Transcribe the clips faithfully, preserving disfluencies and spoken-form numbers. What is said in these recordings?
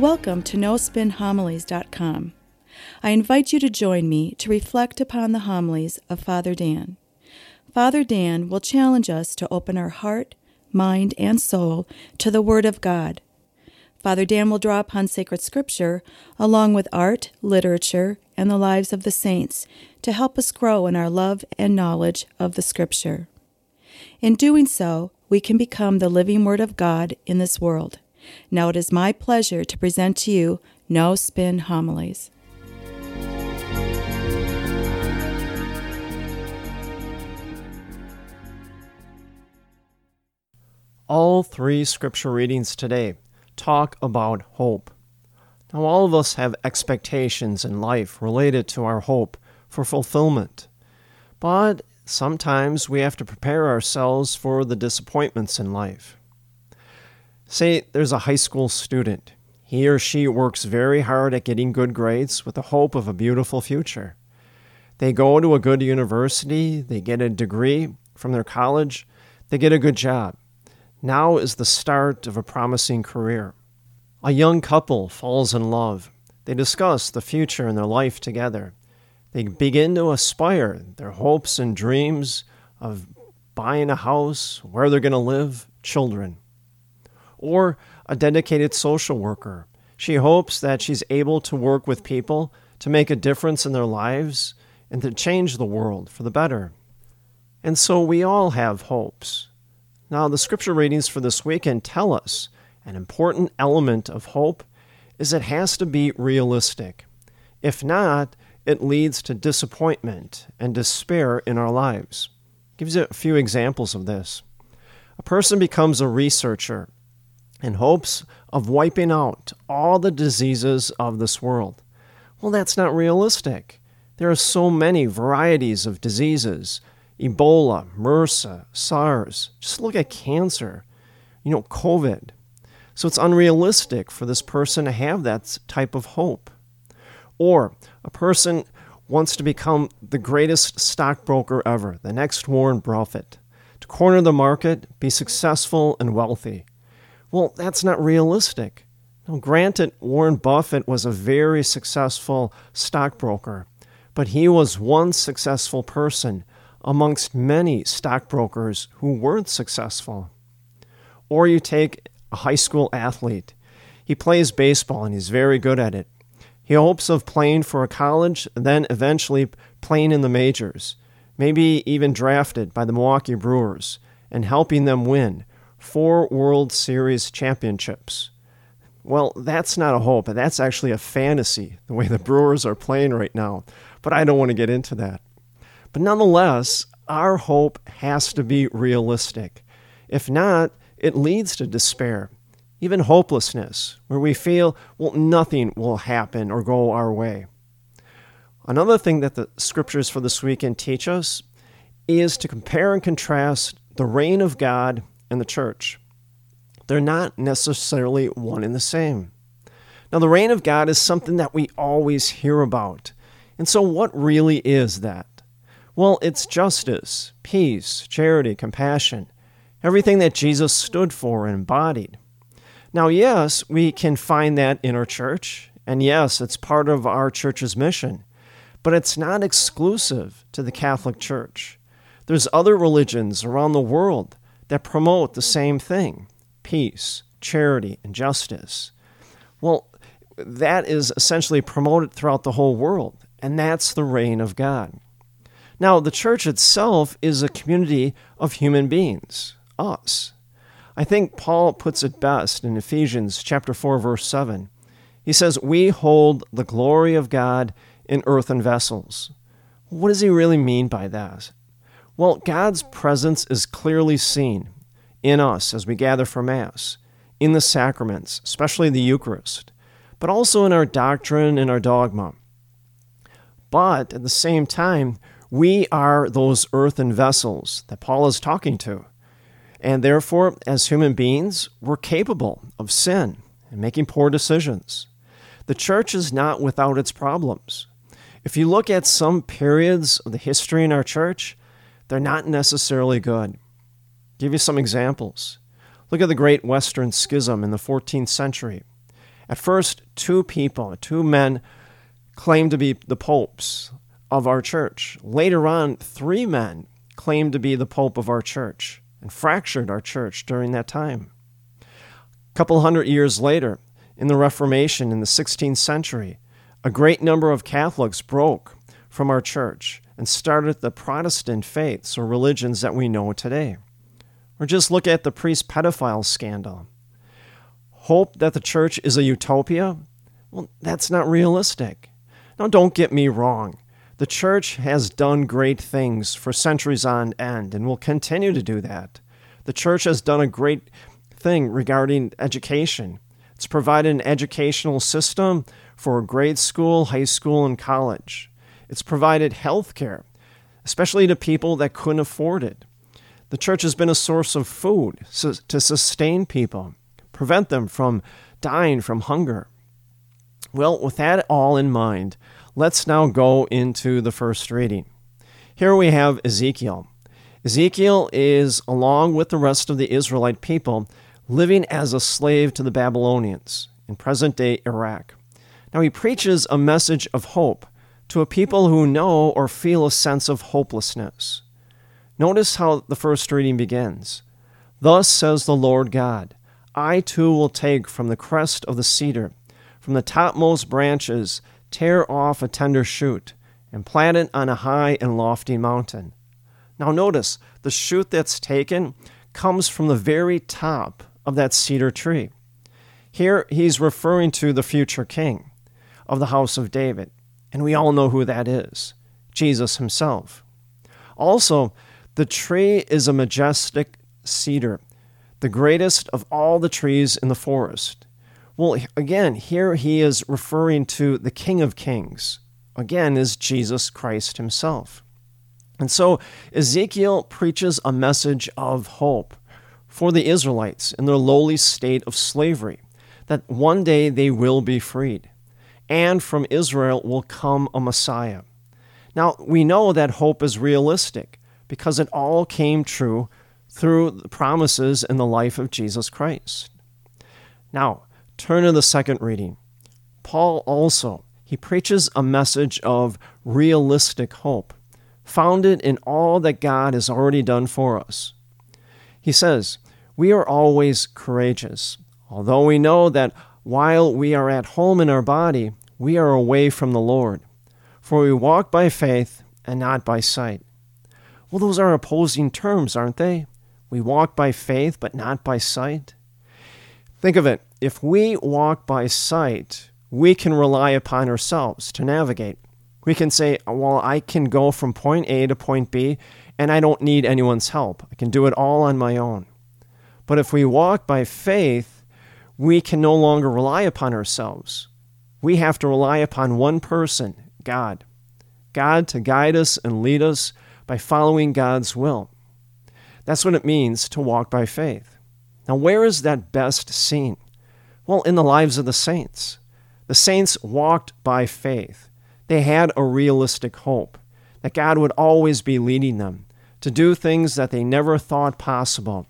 Welcome to no spin homilies dot com. I invite you to join me to reflect upon the homilies of Father Dan. Father Dan will challenge us to open our heart, mind, and soul to the Word of God. Father Dan will draw upon sacred scripture along with art, literature, and the lives of the saints to help us grow in our love and knowledge of the scripture. In doing so, we can become the living Word of God in this world. Now it is my pleasure to present to you No Spin Homilies. All three scripture readings today talk about hope. Now, all of us have expectations in life related to our hope for fulfillment. But sometimes we have to prepare ourselves for the disappointments in life. Say there's a high school student. He or she works very hard at getting good grades with the hope of a beautiful future. They go to a good university, they get a degree from their college, they get a good job. Now is the start of a promising career. A young couple falls in love. They discuss the future in their life together. They begin to aspire their hopes and dreams of buying a house, where they're going to live, children. Or a dedicated social worker. She hopes that she's able to work with people to make a difference in their lives and to change the world for the better. And so we all have hopes. Now, the scripture readings for this weekend tell us an important element of hope is it has to be realistic. If not, it leads to disappointment and despair in our lives. Gives you a few examples of this. A person becomes a researcher in hopes of wiping out all the diseases of this world. Well, that's not realistic. There are so many varieties of diseases. Ebola, MRSA, SARS. Just look at cancer, you know, COVID. So it's unrealistic for this person to have that type of hope. Or a person wants to become the greatest stockbroker ever, the next Warren Buffett, to corner the market, be successful and wealthy. Well, that's not realistic. Now, granted, Warren Buffett was a very successful stockbroker, but he was one successful person amongst many stockbrokers who weren't successful. Or you take a high school athlete. He plays baseball and he's very good at it. He hopes of playing for a college and then eventually playing in the majors, maybe even drafted by the Milwaukee Brewers and helping them win four World Series championships. Well, that's not a hope, but that's actually a fantasy, the way the Brewers are playing right now. But I don't want to get into that. But nonetheless, our hope has to be realistic. If not, it leads to despair, even hopelessness, where we feel, well, nothing will happen or go our way. Another thing that the scriptures for this weekend teach us is to compare and contrast the reign of God and the church. They're not necessarily one and the same. Now, the reign of God is something that we always hear about. And so what really is that? Well, it's justice, peace, charity, compassion, everything that Jesus stood for and embodied. Now, yes, we can find that in our church, and yes, it's part of our church's mission, but it's not exclusive to the Catholic Church. There's other religions around the world that promote the same thing, peace, charity, and justice. Well, that is essentially promoted throughout the whole world, and that's the reign of God. Now, the church itself is a community of human beings, us. I think Paul puts it best in Ephesians chapter four, verse seven. He says, "We hold the glory of God in earthen vessels." What does he really mean by that? Well, God's presence is clearly seen in us as we gather for Mass, in the sacraments, especially the Eucharist, but also in our doctrine and our dogma. But at the same time, we are those earthen vessels that Paul is talking to. And therefore, as human beings, we're capable of sin and making poor decisions. The church is not without its problems. If you look at some periods of the history in our church, they're not necessarily good. I'll give you some examples. Look at the Great Western Schism in the fourteenth century. At first, two people, two men, claimed to be the popes of our church. Later on, three men claimed to be the pope of our church and fractured our church during that time. A couple hundred years later, in the Reformation in the sixteenth century, a great number of Catholics broke from our church and started the Protestant faiths or religions that we know today. Or just look at the priest pedophile scandal. Hope that the church is a utopia? Well, that's not realistic. Now, don't get me wrong. The church has done great things for centuries on end and will continue to do that. The church has done a great thing regarding education. It's provided an educational system for grade school, high school, and college. It's provided health care, especially to people that couldn't afford it. The church has been a source of food to sustain people, prevent them from dying from hunger. Well, with that all in mind, let's now go into the first reading. Here we have Ezekiel. Ezekiel is, along with the rest of the Israelite people, living as a slave to the Babylonians in present-day Iraq. Now he preaches a message of hope to a people who know or feel a sense of hopelessness. Notice how the first reading begins. Thus says the Lord God, I too will take from the crest of the cedar, from the topmost branches, tear off a tender shoot, and plant it on a high and lofty mountain. Now notice, the shoot that's taken comes from the very top of that cedar tree. Here he's referring to the future king of the house of David, and we all know who that is, Jesus himself. Also, the tree is a majestic cedar, the greatest of all the trees in the forest. Well, again, here he is referring to the King of Kings, again, is Jesus Christ himself. And so Ezekiel preaches a message of hope for the Israelites in their lowly state of slavery, that one day they will be freed, and from Israel will come a Messiah. Now, we know that hope is realistic because it all came true through the promises in the life of Jesus Christ. Now, turn to the second reading. Paul also, he preaches a message of realistic hope, founded in all that God has already done for us. He says, we are always courageous, although we know that while we are at home in our body, we are away from the Lord. For we walk by faith and not by sight. Well, those are opposing terms, aren't they? We walk by faith but not by sight. Think of it. If we walk by sight, we can rely upon ourselves to navigate. We can say, well, I can go from point A to point B, and I don't need anyone's help. I can do it all on my own. But if we walk by faith, we can no longer rely upon ourselves. We have to rely upon one person, God. God to guide us and lead us by following God's will. That's what it means to walk by faith. Now, where is that best seen? Well, in the lives of the saints. The saints walked by faith. They had a realistic hope that God would always be leading them to do things that they never thought possible,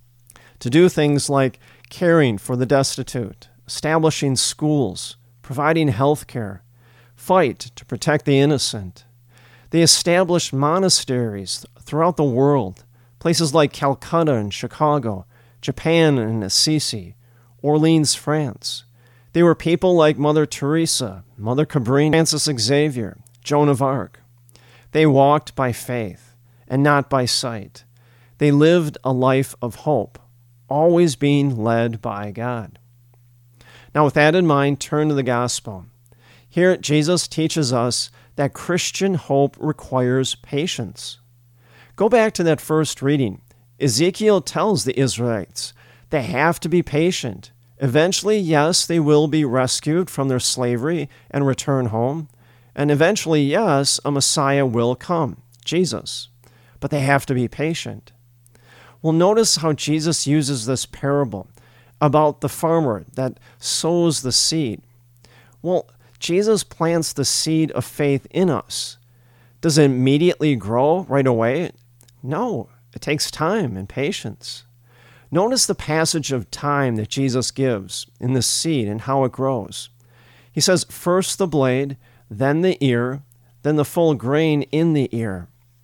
to do things like caring for the destitute, establishing schools, providing health care, fight to protect the innocent. They established monasteries throughout the world, places like Calcutta and Chicago, Japan and Assisi, Orleans, France. They were people like Mother Teresa, Mother Cabrini, Francis Xavier, Joan of Arc. They walked by faith and not by sight. They lived a life of hope, always being led by God. Now, with that in mind, turn to the gospel. Here, Jesus teaches us that Christian hope requires patience. Go back to that first reading. Ezekiel tells the Israelites they have to be patient. Eventually, yes, they will be rescued from their slavery and return home. And eventually, yes, a Messiah will come, Jesus. But they have to be patient. Well, notice how Jesus uses this parable about the farmer that sows the seed. Well, Jesus plants the seed of faith in us. Does it immediately grow right away? No, it takes time and patience. Notice the passage of time that Jesus gives in the seed and how it grows. He says, first the blade, then the ear, then the full grain in the ear.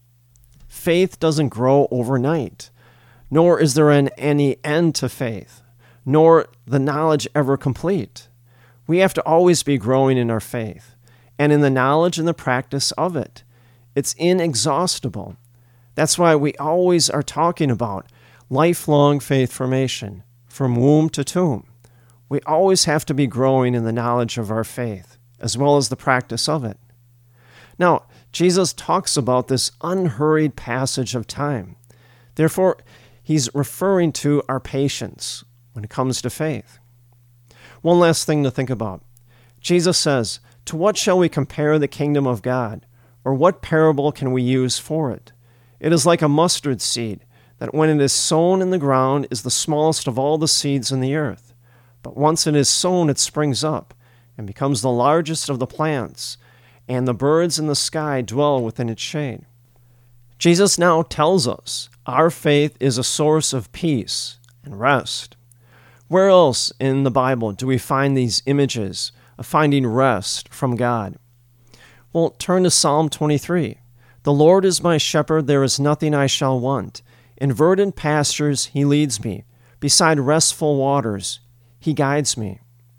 Faith doesn't grow overnight, nor is there an, any end to faith, nor the knowledge ever complete. We have to always be growing in our faith and in the knowledge and the practice of it. It's inexhaustible. That's why we always are talking about lifelong faith formation, from womb to tomb. We always have to be growing in the knowledge of our faith, as well as the practice of it. Now, Jesus talks about this unhurried passage of time. Therefore, he's referring to our patience when it comes to faith. One last thing to think about. Jesus says, "To what shall we compare the kingdom of God? Or what parable can we use for it? It is like a mustard seed, that when it is sown in the ground is the smallest of all the seeds in the earth. But once it is sown, it springs up and becomes the largest of the plants, and the birds in the sky dwell within its shade." Jesus now tells us our faith is a source of peace and rest. Where else in the Bible do we find these images of finding rest from God? Well, turn to Psalm twenty-three. "The Lord is my shepherd, there is nothing I shall want. In verdant pastures he leads me. Beside restful waters he guides me."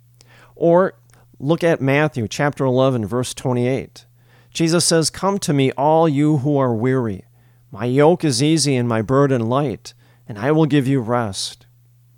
Or look at Matthew chapter eleven, verse twenty-eight. Jesus says, "Come to me, all you who are weary. My yoke is easy and my burden light, and I will give you rest."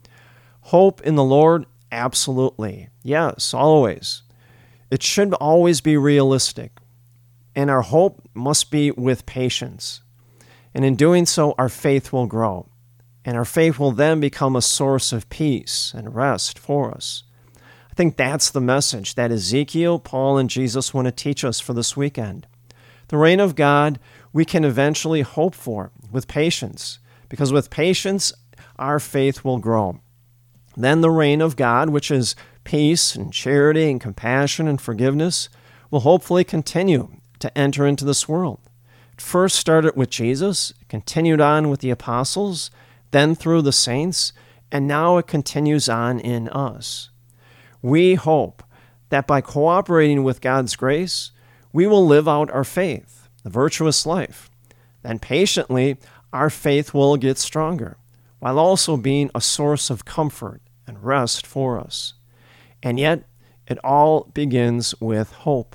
Hope in the Lord? Absolutely. Yes, always. It should always be realistic. And our hope must be with patience. And in doing so, our faith will grow. And our faith will then become a source of peace and rest for us. I think that's the message that Ezekiel, Paul, and Jesus want to teach us for this weekend. The reign of God we can eventually hope for with patience, because with patience, our faith will grow. Then the reign of God, which is peace and charity and compassion and forgiveness, will hopefully continue to enter into this world. It first started with Jesus, continued on with the apostles, then through the saints, and now it continues on in us. We hope that by cooperating with God's grace, we will live out our faith, the virtuous life. Then patiently, our faith will get stronger, while also being a source of comfort and rest for us. And yet, it all begins with hope.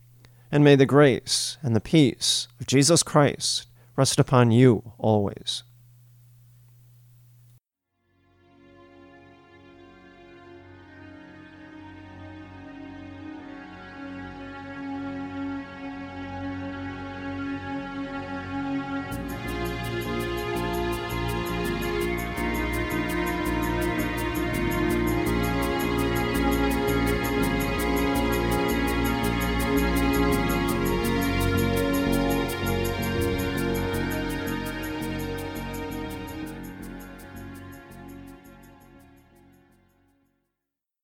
And may the grace and the peace of Jesus Christ rest upon you always.